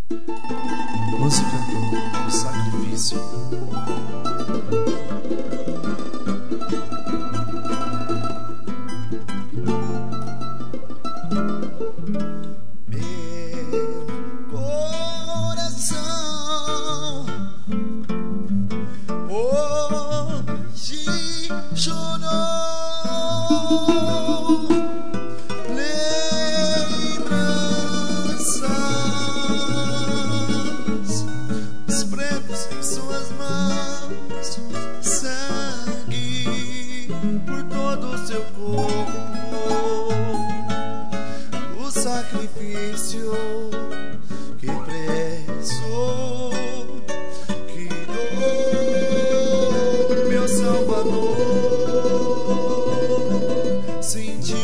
Música do sacrifício. Por todo o seu corpo, o sacrifício que preço que dou, meu Salvador sentiu.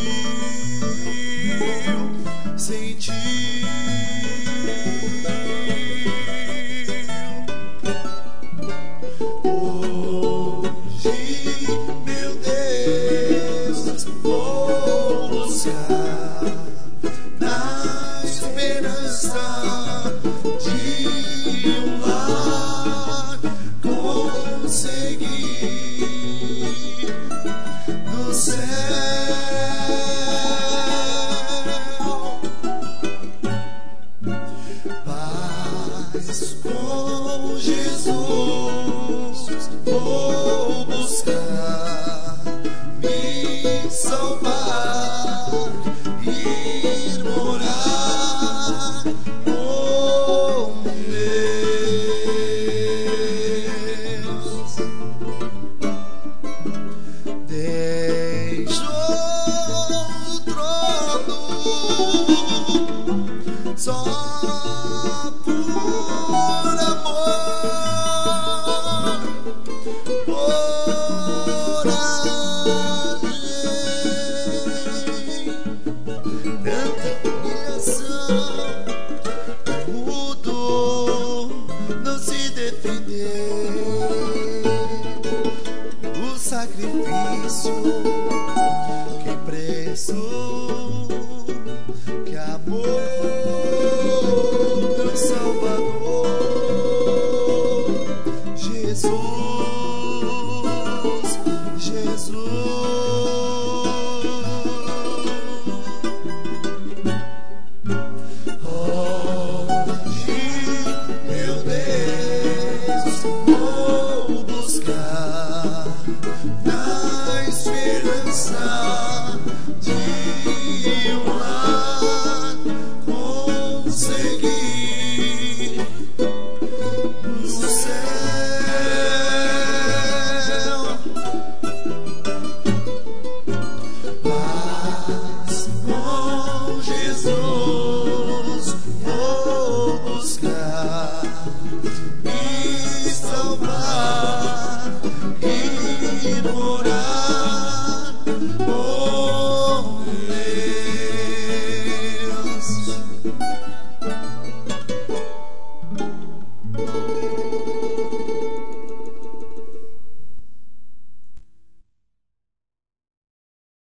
Vou buscar na esperança de um lar conseguir no céu. Paz com Jesus vou buscar, me salvar, ir morar com Deus. Deixou o trono só por amor, tanta humilhação, mudo não se defender. O sacrifício que preço